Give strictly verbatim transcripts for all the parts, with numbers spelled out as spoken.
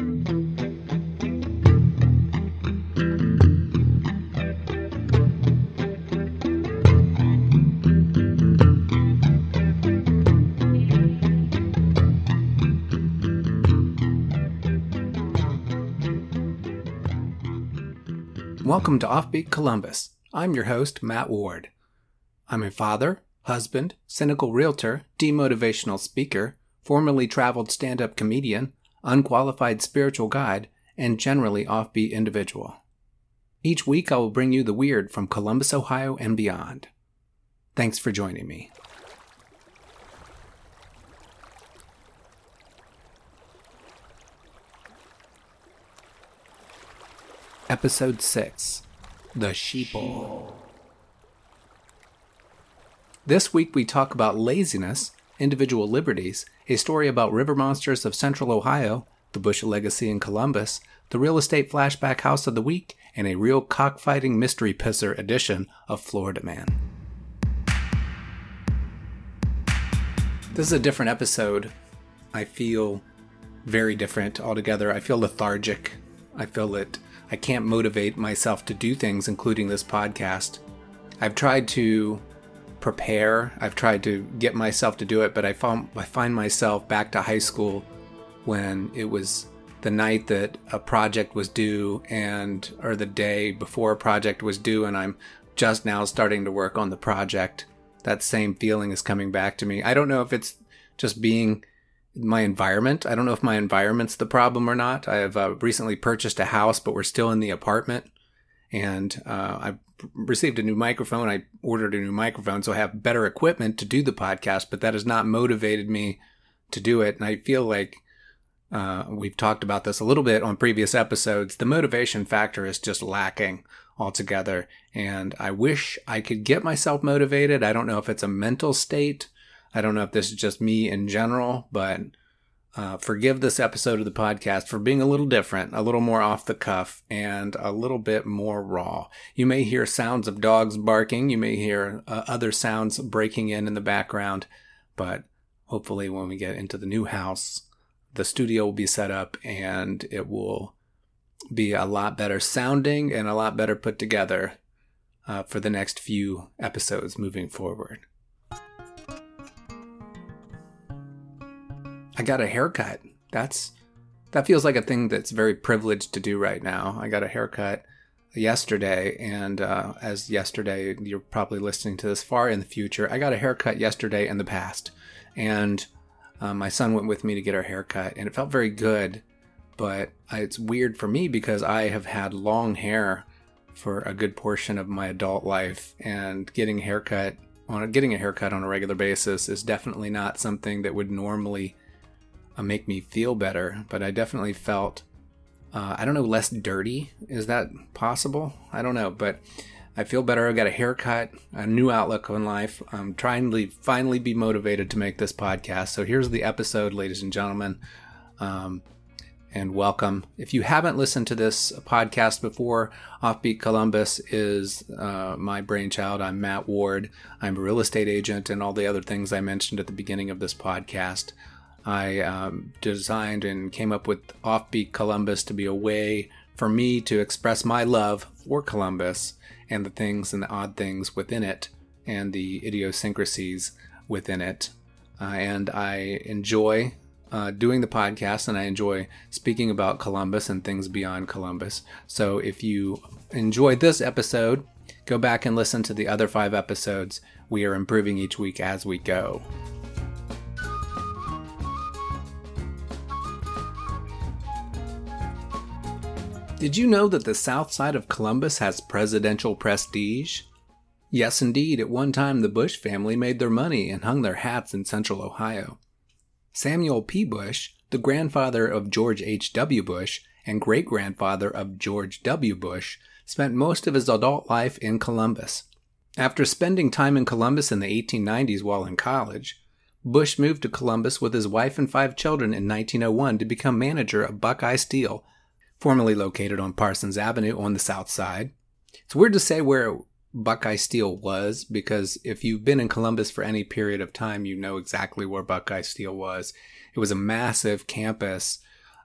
Welcome to Offbeat Columbus. I'm your host, Matt Ward. I'm a father, husband, cynical realtor, demotivational speaker, formerly traveled stand-up comedian, unqualified spiritual guide, and generally offbeat individual. Each week I will bring you the weird from Columbus, Ohio and beyond. Thanks for joining me. Episode six, The Sheeple. This week we talk about laziness, individual liberties, a story about river monsters of Central Ohio, the Bush legacy in Columbus, the real estate flashback house of the week, and a real cockfighting mystery pisser edition of Florida Man. This is a different episode. I feel very different altogether. I feel lethargic. I feel that I can't motivate myself to do things, including this podcast. I've tried to prepare. I've tried to get myself to do it, but I found I find myself back to high school when it was the night that a project was due and or the day before a project was due, and I'm just now starting to work on the project. That same feeling is coming back to me. I don't know if it's just being my environment. I don't know if my environment's the problem or not. I have uh, recently purchased a house, but we're still in the apartment. And uh, I received a new microphone. I ordered a new microphone, so I have better equipment to do the podcast, but that has not motivated me to do it. And I feel like uh, we've talked about this a little bit on previous episodes. The motivation factor is just lacking altogether. And I wish I could get myself motivated. I don't know if it's a mental state. I don't know if this is just me in general, but uh, forgive this episode of the podcast for being a little different, a little more off the cuff, and a little bit more raw. You may hear sounds of dogs barking. You may hear uh, other sounds breaking in in the background, but hopefully when we get into the new house, the studio will be set up and it will be a lot better sounding and a lot better put together uh, for the next few episodes moving forward. I got a haircut. That's that feels like a thing that's very privileged to do right now. I got a haircut yesterday, and uh, as yesterday, you're probably listening to this far in the future. I got a haircut yesterday in the past, and uh, my son went with me to get our haircut, and it felt very good. But it's weird for me because I have had long hair for a good portion of my adult life, and getting a haircut on a, getting a haircut on a regular basis is definitely not something that would normally Uh, make me feel better, but I definitely felt, uh, I don't know, less dirty. Is that possible? I don't know, but I feel better. I got a haircut, a new outlook on life. I'm trying to finally be motivated to make this podcast. So here's the episode, ladies and gentlemen, um, and welcome. If you haven't listened to this podcast before, Offbeat Columbus is uh, my brainchild. I'm Matt Ward. I'm a real estate agent and all the other things I mentioned at the beginning of this podcast. I um, designed and came up with Offbeat Columbus to be a way for me to express my love for Columbus and the things and the odd things within it and the idiosyncrasies within it. Uh, and I enjoy uh, doing the podcast, and I enjoy speaking about Columbus and things beyond Columbus. So if you enjoyed this episode, go back and listen to the other five episodes. We are improving each week as we go. Did you know that the south side of Columbus has presidential prestige? Yes, indeed. At one time, the Bush family made their money and hung their hats in Central Ohio. Samuel P. Bush, the grandfather of George H W. Bush and great-grandfather of George W. Bush, spent most of his adult life in Columbus. After spending time in Columbus in the eighteen nineties while in college, Bush moved to Columbus with his wife and five children in nineteen oh one to become manager of Buckeye Steel, formerly located on Parsons Avenue on the south side. It's weird to say where Buckeye Steel was, because if you've been in Columbus for any period of time, you know exactly where Buckeye Steel was. It was a massive campus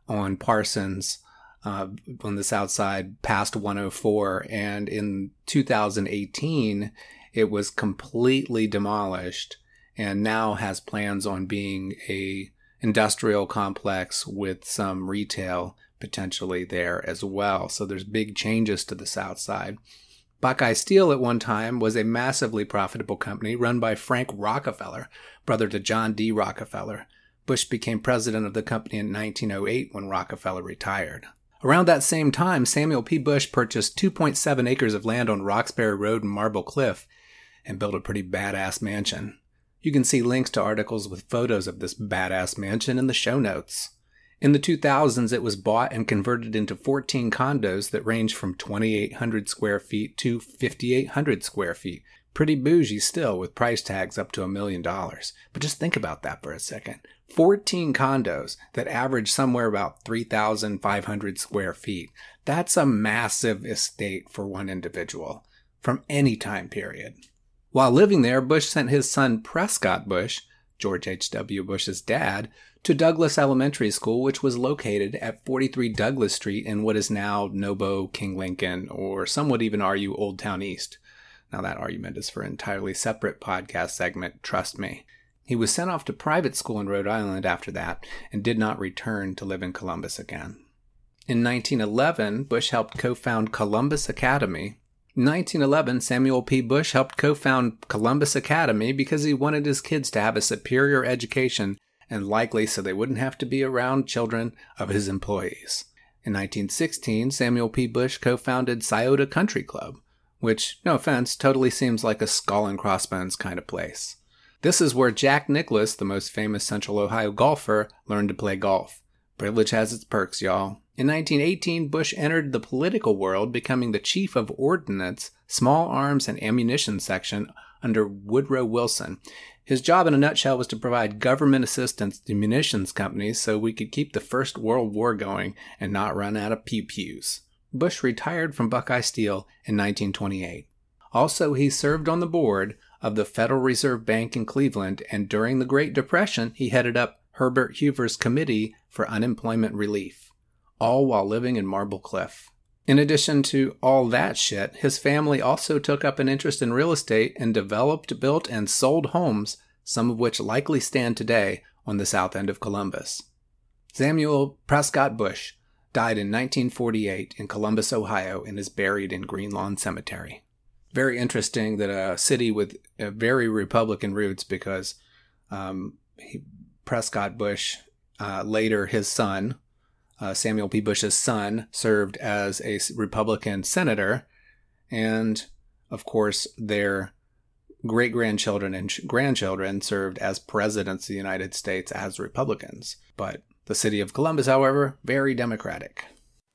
on Parsons uh, on the south side past one oh four. And in two thousand eighteen, it was completely demolished and now has plans on being a industrial complex with some retail potentially there as well. So there's big changes to the south side. Buckeye Steel at one time was a massively profitable company run by Frank Rockefeller, brother to John D. Rockefeller. Bush became president of the company in nineteen oh eight when Rockefeller retired. Around that same time, Samuel P. Bush purchased two point seven acres of land on Roxbury Road and Marble Cliff and built a pretty badass mansion. You can see links to articles with photos of this badass mansion in the show notes. In the two thousands, it was bought and converted into fourteen condos that range from twenty-eight hundred square feet to fifty-eight hundred square feet. Pretty bougie still, with price tags up to a million dollars. But just think about that for a second. fourteen condos that average somewhere about three thousand five hundred square feet. That's a massive estate for one individual from any time period. While living there, Bush sent his son Prescott Bush, George H W. Bush's dad, to Douglas Elementary School, which was located at forty-three Douglas Street in what is now Nobo, King Lincoln, or some would even argue Old Town East. Now that argument is for an entirely separate podcast segment, trust me. He was sent off to private school in Rhode Island after that and did not return to live in Columbus again. In nineteen eleven, Bush helped co-found Columbus Academy. In nineteen eleven, Samuel P. Bush helped co-found Columbus Academy because he wanted his kids to have a superior education and likely so they wouldn't have to be around children of his employees. In nineteen sixteen, Samuel P. Bush co-founded Scioto Country Club, which, no offense, totally seems like a skull and crossbones kind of place. This is where Jack Nicklaus, the most famous Central Ohio golfer, learned to play golf. Privilege has its perks, y'all. In nineteen eighteen, Bush entered the political world, becoming the chief of Ordnance, Small Arms and Ammunition Section under Woodrow Wilson. His job in a nutshell was to provide government assistance to munitions companies so we could keep the First World War going and not run out of pew-pews. Bush retired from Buckeye Steel in nineteen twenty-eight. Also, he served on the board of the Federal Reserve Bank in Cleveland, and during the Great Depression, he headed up Herbert Hoover's Committee for Unemployment Relief, all while living in Marble Cliff. In addition to all that shit, his family also took up an interest in real estate and developed, built, and sold homes, some of which likely stand today on the south end of Columbus. Samuel Prescott Bush died in nineteen forty-eight in Columbus, Ohio, and is buried in Greenlawn Cemetery. Very interesting that a city with a very Republican roots, because um, he, Prescott Bush, uh, later his son, uh, Samuel P. Bush's son, served as a Republican senator, and of course their great-grandchildren and grandchildren served as presidents of the United States as Republicans. But the city of Columbus, however, very Democratic.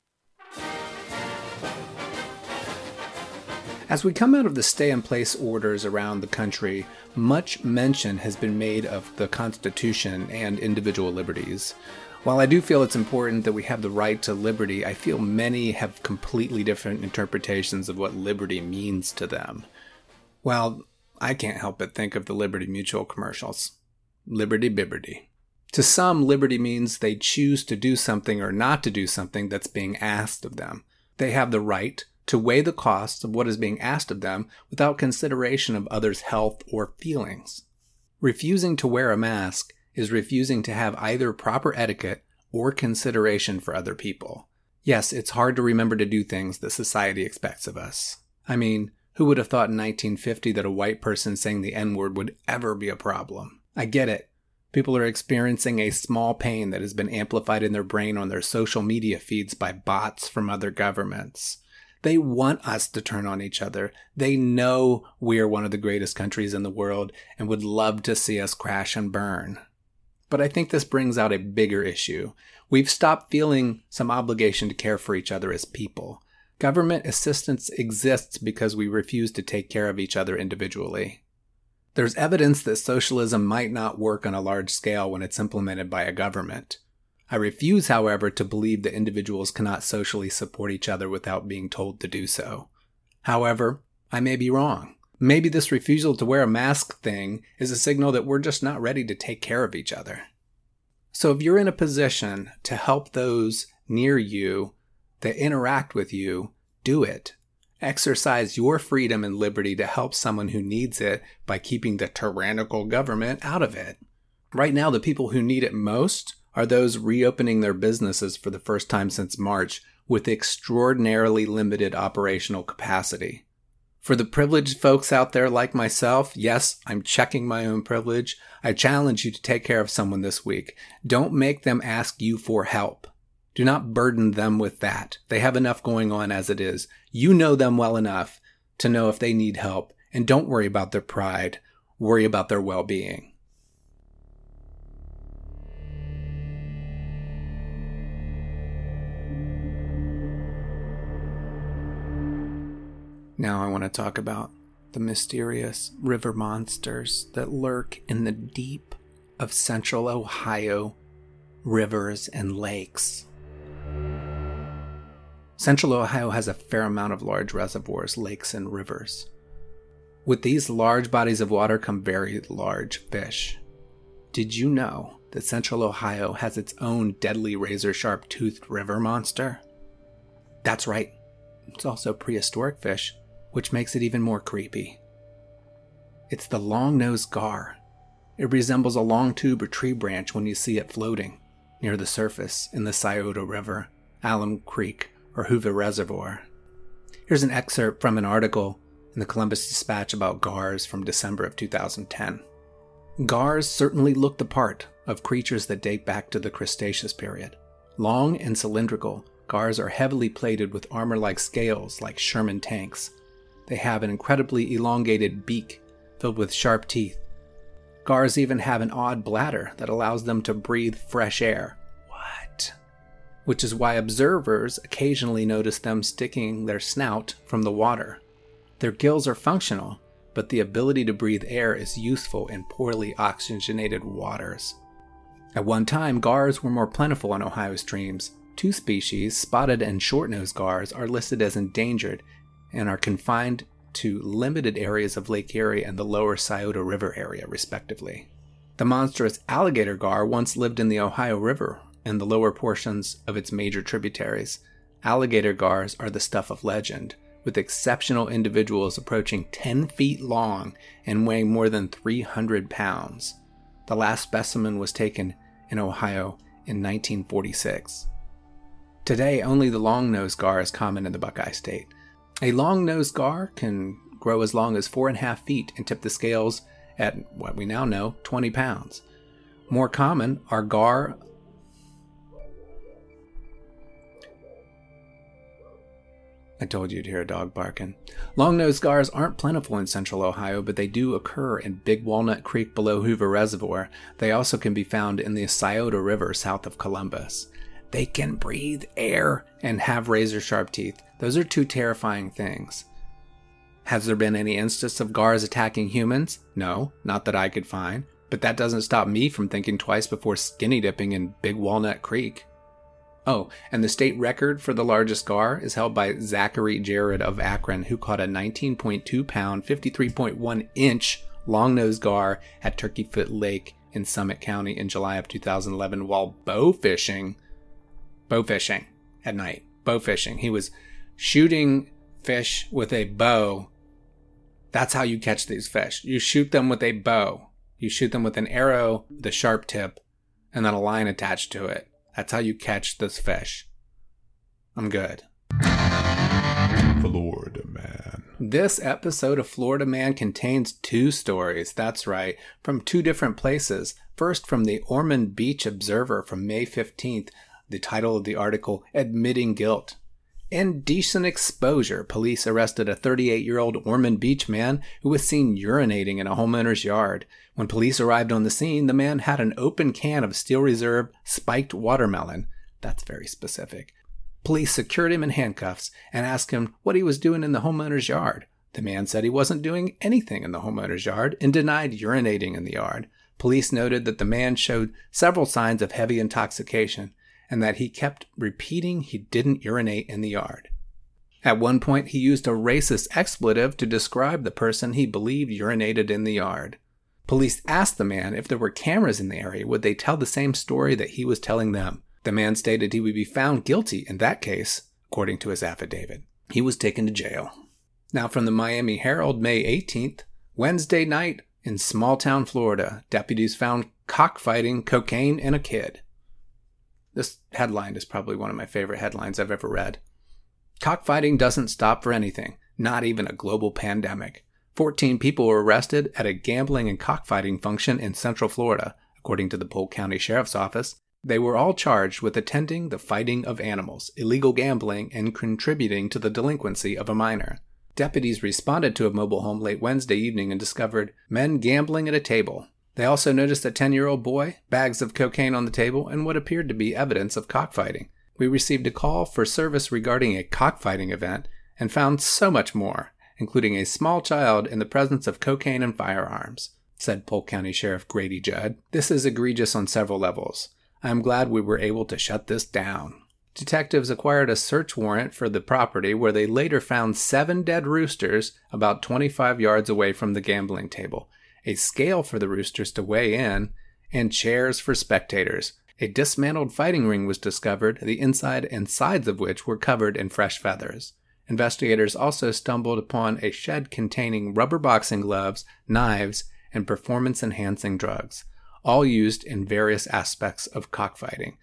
As we come out of the stay-in-place orders around the country, much mention has been made of the Constitution and individual liberties. While I do feel it's important that we have the right to liberty, I feel many have completely different interpretations of what liberty means to them. Well, I can't help but think of the Liberty Mutual commercials. Liberty bibberty. To some, liberty means they choose to do something or not to do something that's being asked of them. They have the right to weigh the costs of what is being asked of them without consideration of others' health or feelings. Refusing to wear a mask is refusing to have either proper etiquette or consideration for other people. Yes, it's hard to remember to do things that society expects of us. I mean, who would have thought in nineteen fifty that a white person saying the N-word would ever be a problem? I get it. People are experiencing a small pain that has been amplified in their brain on their social media feeds by bots from other governments. They want us to turn on each other. They know we're one of the greatest countries in the world and would love to see us crash and burn. But I think this brings out a bigger issue. We've stopped feeling some obligation to care for each other as people. Government assistance exists because we refuse to take care of each other individually. There's evidence that socialism might not work on a large scale when it's implemented by a government. I refuse, however, to believe that individuals cannot socially support each other without being told to do so. However, I may be wrong. Maybe this refusal to wear a mask thing is a signal that we're just not ready to take care of each other. So if you're in a position to help those near you that interact with you, do it. Exercise your freedom and liberty to help someone who needs it by keeping the tyrannical government out of it. Right now, the people who need it most are those reopening their businesses for the first time since March with extraordinarily limited operational capacity. For the privileged folks out there like myself, yes, I'm checking my own privilege. I challenge you to take care of someone this week. Don't make them ask you for help. Do not burden them with that. They have enough going on as it is. You know them well enough to know if they need help, and don't worry about their pride. Worry about their well-being. Now I want to talk about the mysterious river monsters that lurk in the deep of central Ohio rivers and lakes. Central Ohio has a fair amount of large reservoirs, lakes, and rivers. With these large bodies of water come very large fish. Did you know that Central Ohio has its own deadly razor-sharp-toothed river monster? That's right. It's also prehistoric fish, which makes it even more creepy. It's the long-nosed gar. It resembles a long tube or tree branch when you see it floating near the surface in the Scioto River, Alum Creek, or Hoover Reservoir. Here's an excerpt from an article in the Columbus Dispatch about gars from December of two thousand ten. Gars certainly look the part of creatures that date back to the Cretaceous period. Long and cylindrical, gars are heavily plated with armor-like scales like Sherman tanks. They have an incredibly elongated beak filled with sharp teeth. Gars even have an odd bladder that allows them to breathe fresh air. What? Which is why observers occasionally notice them sticking their snout from the water. Their gills are functional, but the ability to breathe air is useful in poorly oxygenated waters. At one time, gars were more plentiful in Ohio streams. Two species, spotted and short-nosed gars, are listed as endangered and are confined to limited areas of Lake Erie and the lower Scioto River area, respectively. The monstrous alligator gar once lived in the Ohio River and the lower portions of its major tributaries. Alligator gars are the stuff of legend, with exceptional individuals approaching ten feet long and weighing more than three hundred pounds. The last specimen was taken in Ohio in nineteen forty-six. Today, only the long-nosed gar is common in the Buckeye State. A long-nosed gar can grow as long as four and a half feet and tip the scales at what we now know, twenty pounds. More common are gar. I told you to hear a dog barking. Long-nosed gars aren't plentiful in central Ohio, but they do occur in Big Walnut Creek below Hoover Reservoir. They also can be found in the Scioto River south of Columbus. They can breathe air and have razor-sharp teeth. Those are two terrifying things. Has there been any instance of gars attacking humans? No, not that I could find. But that doesn't stop me from thinking twice before skinny dipping in Big Walnut Creek. Oh, and the state record for the largest gar is held by Zachary Jared of Akron, who caught a nineteen point two pound, fifty-three point one inch long-nosed gar at Turkeyfoot Lake in Summit County in July of two thousand eleven while bow fishing. Bow fishing at night. Bow fishing. He was shooting fish with a bow. That's how you catch these fish. You shoot them with a bow. You shoot them with an arrow, the sharp tip, and then a line attached to it. That's how you catch this fish. I'm good. Florida Man. This episode of Florida Man contains two stories. That's right, from two different places. First, from the Ormond Beach Observer from May fifteenth. The title of the article, Admitting Guilt. Indecent exposure. Police arrested a thirty-eight-year-old Ormond Beach man who was seen urinating in a homeowner's yard. When police arrived on the scene, the man had an open can of Steel Reserve spiked watermelon. That's very specific. Police secured him in handcuffs and asked him what he was doing in the homeowner's yard. The man said he wasn't doing anything in the homeowner's yard and denied urinating in the yard. Police noted that the man showed several signs of heavy intoxication and that he kept repeating he didn't urinate in the yard. At one point, he used a racist expletive to describe the person he believed urinated in the yard. Police asked the man if there were cameras in the area, would they tell the same story that he was telling them. The man stated he would be found guilty in that case, according to his affidavit. He was taken to jail. Now from the Miami Herald, May eighteenth, Wednesday night in small-town Florida, deputies found cockfighting, cocaine, and a kid. This headline is probably one of my favorite headlines I've ever read. Cockfighting doesn't stop for anything, not even a global pandemic. fourteen people were arrested at a gambling and cockfighting function in Central Florida, according to the Polk County Sheriff's Office. They were all charged with attending the fighting of animals, illegal gambling, and contributing to the delinquency of a minor. Deputies responded to a mobile home late Wednesday evening and discovered men gambling at a table. They also noticed a ten-year-old boy, bags of cocaine on the table, and what appeared to be evidence of cockfighting. We received a call for service regarding a cockfighting event and found so much more, including a small child in the presence of cocaine and firearms, said Polk County Sheriff Grady Judd. This is egregious on several levels. I am glad we were able to shut this down. Detectives acquired a search warrant for the property where they later found seven dead roosters about twenty-five yards away from the gambling table, a scale for the roosters to weigh in, and chairs for spectators. A dismantled fighting ring was discovered, the inside and sides of which were covered in fresh feathers. Investigators also stumbled upon a shed containing rubber boxing gloves, knives, and performance-enhancing drugs, all used in various aspects of cockfighting.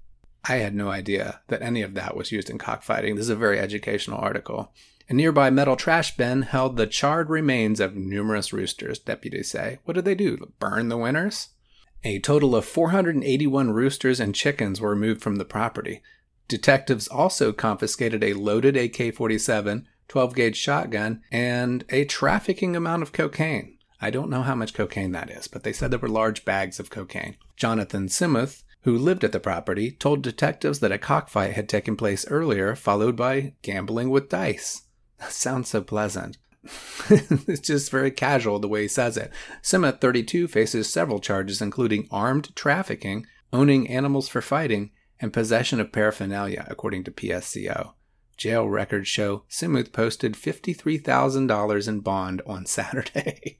I had no idea that any of that was used in cockfighting. This is a very educational article. A nearby metal trash bin held the charred remains of numerous roosters, deputies say. What did they do? Burn the winners? A total of four hundred eighty-one roosters and chickens were removed from the property. Detectives also confiscated a loaded A K forty-seven, twelve-gauge shotgun, and a trafficking amount of cocaine. I don't know how much cocaine that is, but they said there were large bags of cocaine. Jonathan Simuth, who lived at the property, told detectives that a cockfight had taken place earlier, followed by gambling with dice. That sounds so pleasant. It's just very casual the way he says it. Simuth, thirty-two, faces several charges, including armed trafficking, owning animals for fighting, and possession of paraphernalia, according to P S C O. Jail records show Simuth posted fifty-three thousand dollars in bond on Saturday.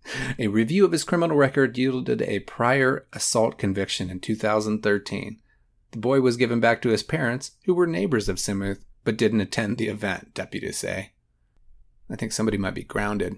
A review of his criminal record yielded a prior assault conviction in two thousand thirteen. The boy was given back to his parents, who were neighbors of Simuth, but didn't attend the event, deputies say. I think somebody might be grounded.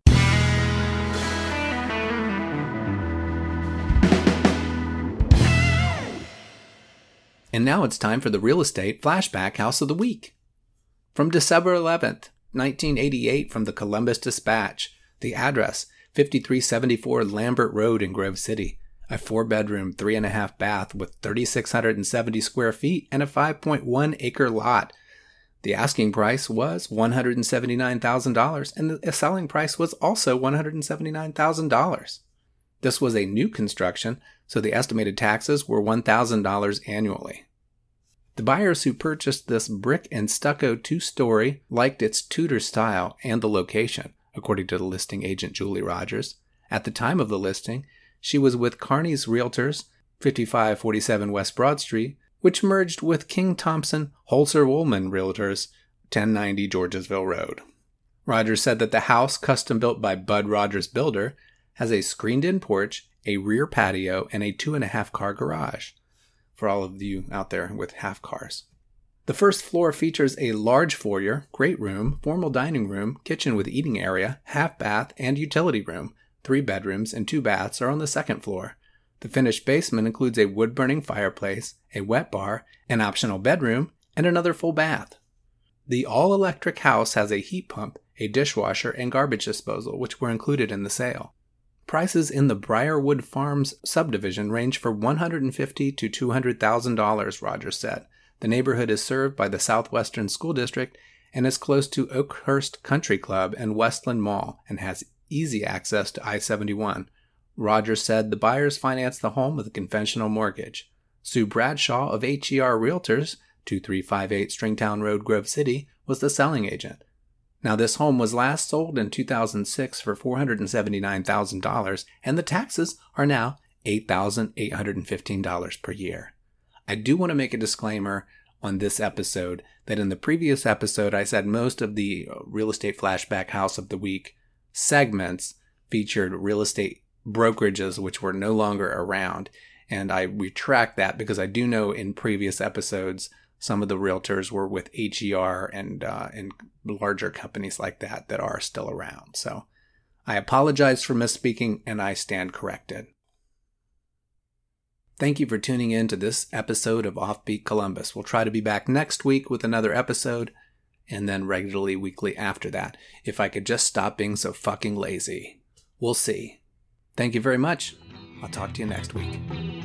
And now it's time for the Real Estate Flashback House of the Week. From December eleventh, nineteen eighty-eight, from the Columbus Dispatch. The address, fifty-three seventy-four Lambert Road in Grove City. A four-bedroom, three-and-a-half bath with three thousand six hundred seventy square feet and a five point one acre lot. The asking price was one hundred seventy-nine thousand dollars, and the selling price was also one hundred seventy-nine thousand dollars. This was a new construction, so the estimated taxes were one thousand dollars annually. The buyers who purchased this brick and stucco two-story liked its Tudor style and the location, according to the listing agent Julie Rogers. At the time of the listing, she was with Carney's Realtors, fifty-five forty-seven West Broad Street, which merged with King Thompson Holzer Woolman Realtors, ten ninety Georgesville Road. Rogers said that the house, custom built by Bud Rogers Builder, has a screened-in porch, a rear patio, and a two-and-a-half car garage, for all of you out there with half cars. The first floor features a large foyer, great room, formal dining room, kitchen with eating area, half bath, and utility room. Three bedrooms and two baths are on the second floor. The finished basement includes a wood-burning fireplace, a wet bar, an optional bedroom, and another full bath. The all-electric house has a heat pump, a dishwasher, and garbage disposal, which were included in the sale. Prices in the Briarwood Farms subdivision range from one hundred fifty thousand dollars to two hundred thousand dollars, Rogers said. The neighborhood is served by the Southwestern School District and is close to Oakhurst Country Club and Westland Mall and has easy access to I seventy-one. Rogers said the buyers financed the home with a conventional mortgage. Sue Bradshaw of H E R Realtors, twenty-three fifty-eight Stringtown Road, Grove City, was the selling agent. Now, this home was last sold in two thousand six for four hundred seventy-nine thousand dollars, and the taxes are now eight thousand eight hundred fifteen dollars per year. I do want to make a disclaimer on this episode that in the previous episode I said most of the Real Estate Flashback House of the Week segments featured real estate brokerages which were no longer around. And I retract that because I do know in previous episodes, some of the realtors were with H E R and, uh, and larger companies like that that are still around. So I apologize for misspeaking and I stand corrected. Thank you for tuning in to this episode of Offbeat Columbus. We'll try to be back next week with another episode and then regularly weekly after that. If I could just stop being so fucking lazy. We'll see. Thank you very much. I'll talk to you next week.